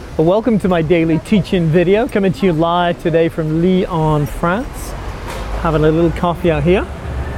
Well, welcome to my daily teaching video, coming to you live today from Lyon, France. Having a little coffee out here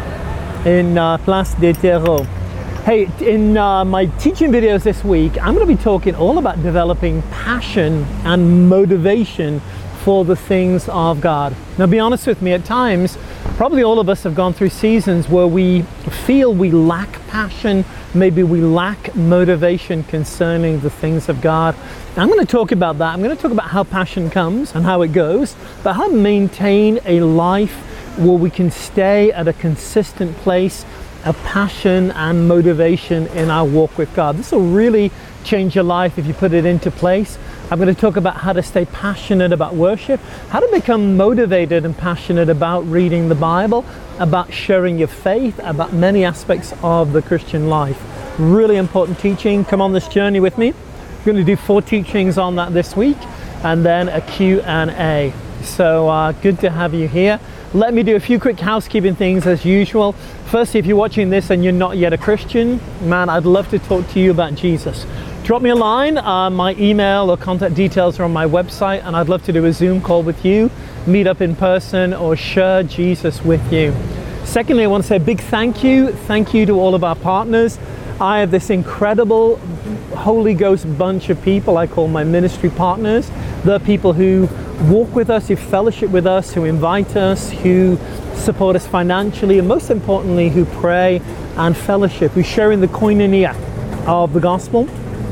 in Place des Terreaux. Hey, in my teaching videos this week, I'm going to be talking all about developing passion and motivation for the things of God. Now, be honest with me, at times, probably all of us have gone through seasons where we feel we lack passion, maybe we lack motivation concerning the things of God. I'm going to talk about that. I'm going to talk about how passion comes and how it goes, but how to maintain a life where we can stay at a consistent place of passion and motivation in our walk with God. This will really change your life if you put it into place. I'm going to talk about how to stay passionate about worship, how to become motivated and passionate about reading the Bible, about sharing your faith, about many aspects of the Christian life. Really important teaching. Come on this journey with me. I'm going to do 4 teachings on that this week and then a Q&A. So good to have you here. Let me do a few quick housekeeping things as usual. Firstly, if you're watching this and you're not yet a Christian, man, I'd love to talk to you about Jesus. Drop me a line. My email or contact details are on my website, and I'd love to do a Zoom call with you, meet up in person, or share Jesus with you. Secondly, I want to say a big thank you. Thank you to all of our partners. I have this incredible Holy Ghost bunch of people I call my ministry partners. They're people who walk with us, who fellowship with us, who invite us, who support us financially, and most importantly, who pray and fellowship, who share in the koinonia of the gospel.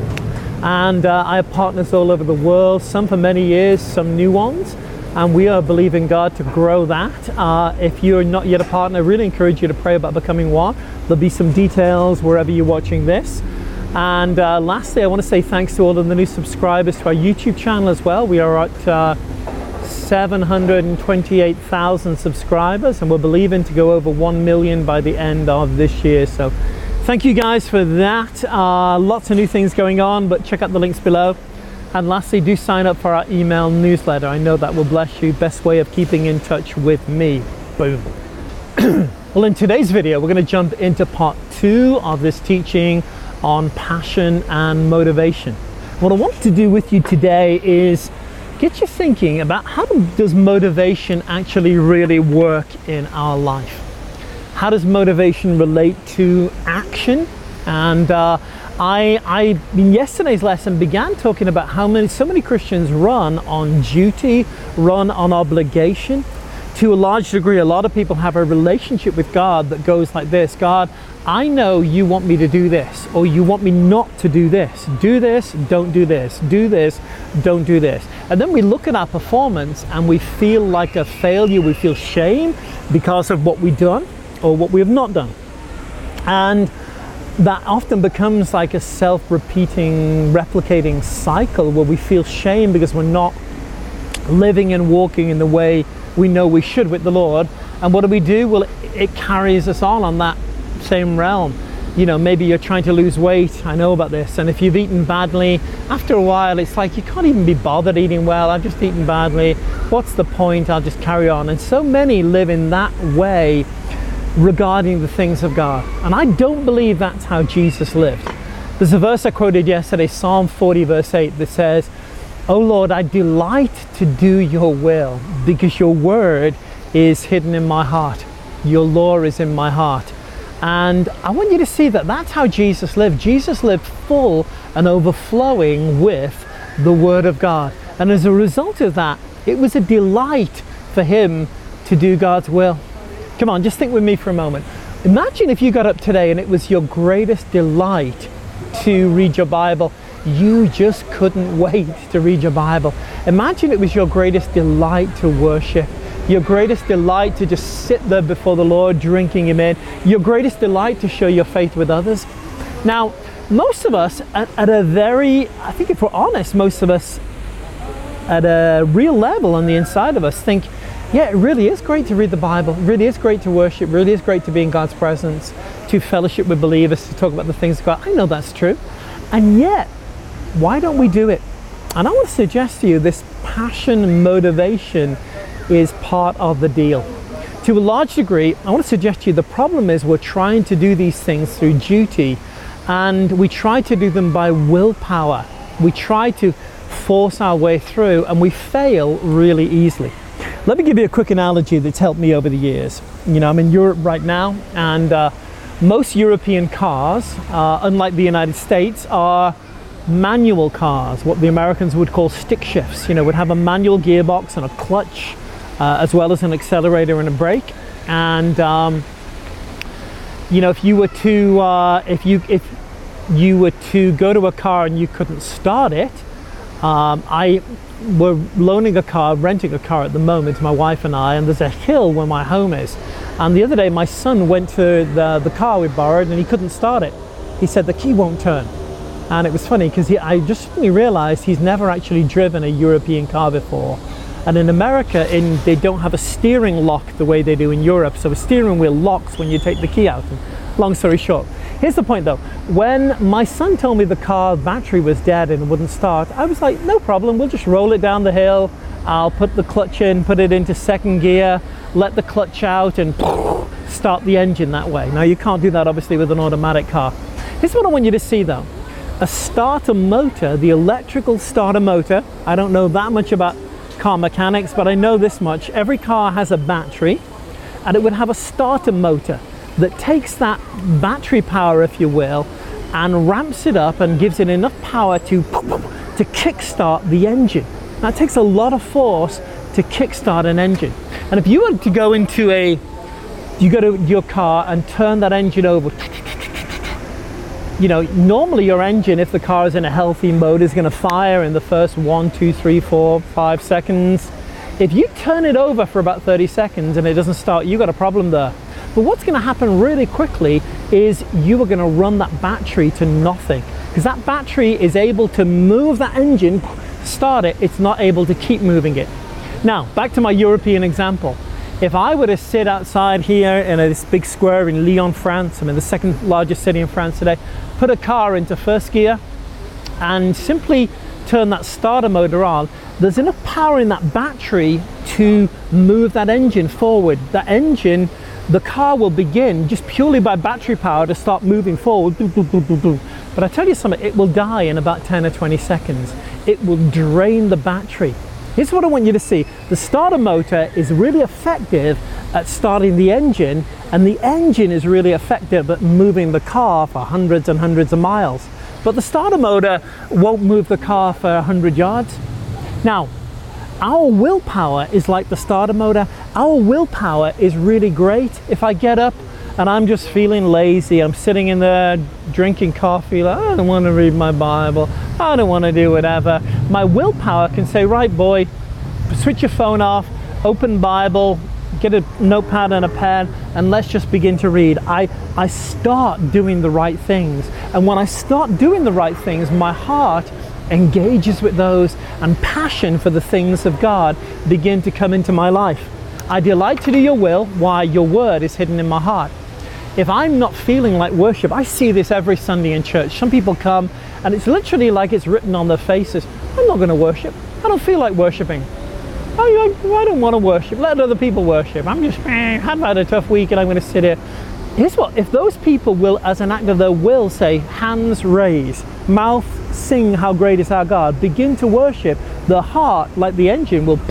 And I have partners all over the world, some for many years, some new ones, and we are believing God to grow that. If you're not yet a partner, I really encourage you to pray about becoming one. There'll be some details wherever you're watching this. And lastly, I want to say thanks to all of the new subscribers to our YouTube channel as well. We are at 728,000 subscribers, and we're believing to go over 1 million by the end of this year. So thank you guys for that. Lots of new things going on, but check out the links below. And lastly, do sign up for our email newsletter. I know that will bless you. Best way of keeping in touch with me. Boom. Well, in today's video, we're going to jump into part 2 of this teaching on passion and motivation. What I want to do with you today is get you thinking about how does motivation actually really work in our life? How does motivation relate to action? And I in yesterday's lesson began talking about how so many Christians run on duty, run on obligation. To a large degree, a lot of people have a relationship with God that goes like this: God, I know you want me to do this, or you want me not to do this. Do this, don't do this. Do this, don't do this. And then we look at our performance and we feel like a failure. We feel shame because of what we've done or what we have not done. And that often becomes like a self-repeating, replicating cycle where we feel shame because we're not living and walking in the way we know we should with the Lord. And what do? Well, it carries us on that same realm. You know, maybe you're trying to lose weight. I know about this. And if you've eaten badly, after a while, it's like you can't even be bothered eating well. I've just eaten badly. What's the point? I'll just carry on. And so many live in that way regarding the things of God. And I don't believe that's how Jesus lived. There's a verse I quoted yesterday, Psalm 40 verse 8, that says, "Oh Lord, I delight to do your will because your word is hidden in my heart. Your law is in my heart." And I want you to see that that's how Jesus lived. Jesus lived full and overflowing with the word of God. And as a result of that, it was a delight for him to do God's will. Come on, just think with me for a moment. Imagine if you got up today and it was your greatest delight to read your Bible. You just couldn't wait to read your Bible. Imagine it was your greatest delight to worship. Your greatest delight to just sit there before the Lord, drinking him in. Your greatest delight to share your faith with others. Now, most of us at a very, I think if we're honest, most of us at a real level on the inside of us think, yeah, it really is great to read the Bible. It really is great to worship. It really is great to be in God's presence, to fellowship with believers, to talk about the things of God. I know that's true. And yet, why don't we do it? And I want to suggest to you this passion and motivation is part of the deal. To a large degree, I want to suggest to you the problem is we're trying to do these things through duty, and we try to do them by willpower. We try to force our way through, and we fail really easily. Let me give you a quick analogy that's helped me over the years. You know, I'm in Europe right now, and most European cars, unlike the United States, are manual cars, what the Americans would call stick shifts. You know, would have a manual gearbox and a clutch, as well as an accelerator and a brake. And you know, if you were to if you were to go to a car and you couldn't start it, we're renting a car at the moment, my wife and I, and there's a hill where my home is. And the other day my son went to the car we borrowed and he couldn't start it. He said the key won't turn. And it was funny because I just suddenly realized he's never actually driven a European car before. And in America, they don't have a steering lock the way they do in Europe. So a steering wheel locks when you take the key out. And long story short, here's the point though. When my son told me the car battery was dead and wouldn't start, I was like, no problem, we'll just roll it down the hill. I'll put the clutch in, put it into second gear, let the clutch out and start the engine that way. Now you can't do that obviously with an automatic car. Here's what I want you to see though. A starter motor, the electrical starter motor, I don't know that much about car mechanics, but I know this much. Every car has a battery, and it would have a starter motor that takes that battery power, if you will, and ramps it up and gives it enough power to kickstart the engine. That takes a lot of force to kickstart an engine. And if you were to go to your car and turn that engine over, you know, normally your engine, if the car is in a healthy mode, is going to fire in the first 1, 2, 3, 4, 5 seconds. If you turn it over for about 30 seconds and it doesn't start, you've got a problem there. But what's going to happen really quickly is you are going to run that battery to nothing, because that battery is able to move that engine, start it, it's not able to keep moving it. Now, back to my European example. If I were to sit outside here in this big square in Lyon, France, I'm in the second largest city in France today, put a car into first gear and simply turn that starter motor on, there's enough power in that battery to move that engine forward. That engine, the car will begin just purely by battery power to start moving forward. But I tell you something, it will die in about 10 or 20 seconds. It will drain the battery. Here's what I want you to see. The starter motor is really effective at starting the engine, and the engine is really effective at moving the car for hundreds and hundreds of miles. But the starter motor won't move the car for 100 yards. Now, our willpower is like the starter motor. Our willpower is really great. If I get up and I'm just feeling lazy, I'm sitting in there drinking coffee, like, I don't want to read my Bible, I don't want to do whatever. My willpower can say, right boy, switch your phone off, open Bible, get a notepad and a pen, and let's just begin to read. I start doing the right things. And when I start doing the right things, my heart engages with those, and passion for the things of God begin to come into my life. I delight to do your will. Why? Your word is hidden in my heart. If I'm not feeling like worship, I see this every Sunday in church. Some people come and it's literally like it's written on their faces, I'm not going to worship. I don't feel like worshiping. I don't want to worship. Let other people worship. I'm just, I've had a tough week and I'm going to sit here. Here's what, if those people will, as an act of their will, say, hands raised, mouth sing how great is our God, begin to worship, the heart, like the engine, will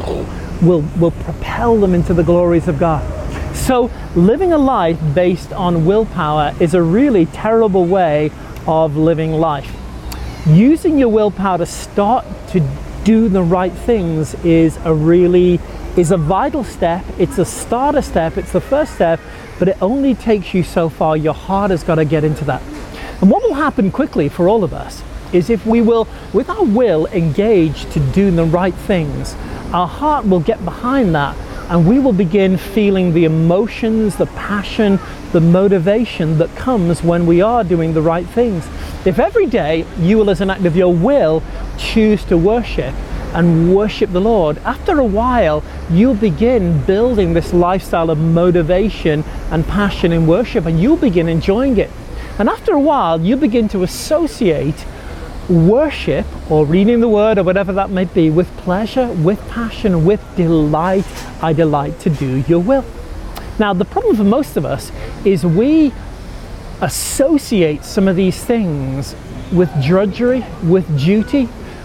propel them into the glories of God. So living a life based on willpower is a really terrible way of living life. Using your willpower to start to do the right things is a vital step. It's a starter step. It's the first step, but it only takes you so far. Your heart has got to get into that. And what will happen quickly for all of us is if we will, with our will, engage to do the right things, our heart will get behind that, and we will begin feeling the emotions, the passion, the motivation that comes when we are doing the right things. If every day you will, as an act of your will, choose to worship and worship the Lord, after a while you'll begin building this lifestyle of motivation and passion in worship, and you'll begin enjoying it. And after a while you begin to associate worship or reading the word or whatever that may be with pleasure, with passion, with delight. I delight to do your will. Now the problem for most of us is we associate some of these things with drudgery, with duty,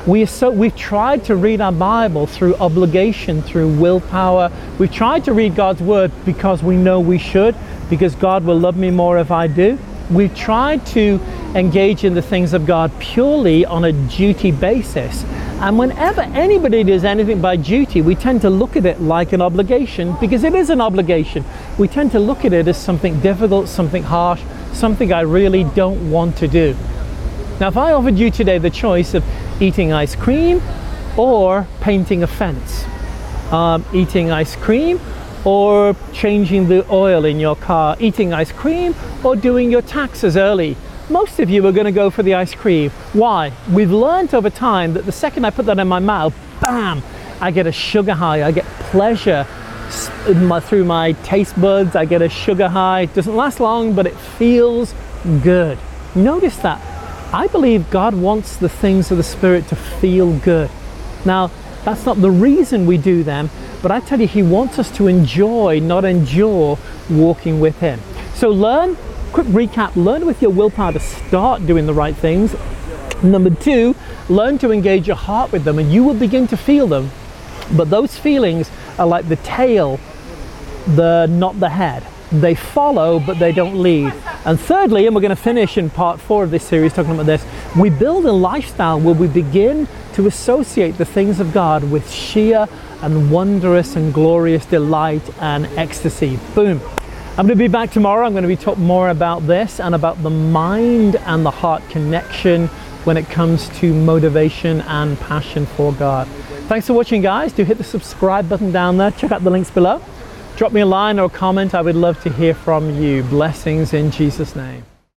We've tried to read our Bible through obligation, through willpower. We've tried to read God's Word because we know we should, because God will love me more if I do. We've tried to engage in the things of God purely on a duty basis. And whenever anybody does anything by duty, we tend to look at it like an obligation, because it is an obligation. We tend to look at it as something difficult, something harsh, something I really don't want to do. Now, if I offered you today the choice of eating ice cream or painting a fence, eating ice cream or changing the oil in your car, eating ice cream or doing your taxes early, most of you are going to go for the ice cream. Why? We've learned over time that the second I put that in my mouth, bam, I get a sugar high. I get pleasure through my taste buds. I get a sugar high. It doesn't last long, but it feels good. Notice that. I believe God wants the things of the Spirit to feel good. Now, that's not the reason we do them, but I tell you, He wants us to enjoy, not endure, walking with Him. So learn, quick recap, learn with your willpower to start doing the right things. Number 2, learn to engage your heart with them, and you will begin to feel them. But those feelings are like the tail, not the head. They follow, but they don't lead. And thirdly, and we're going to finish in part 4 of this series talking about this, we build a lifestyle where we begin to associate the things of God with sheer and wondrous and glorious delight and ecstasy. Boom. I'm going to be back tomorrow. I'm going to be talking more about this and about the mind and the heart connection when it comes to motivation and passion for God. Thanks for watching, guys. Do hit the subscribe button down there. Check out the links below. Drop me a line or a comment. I would love to hear from you. Blessings in Jesus' name.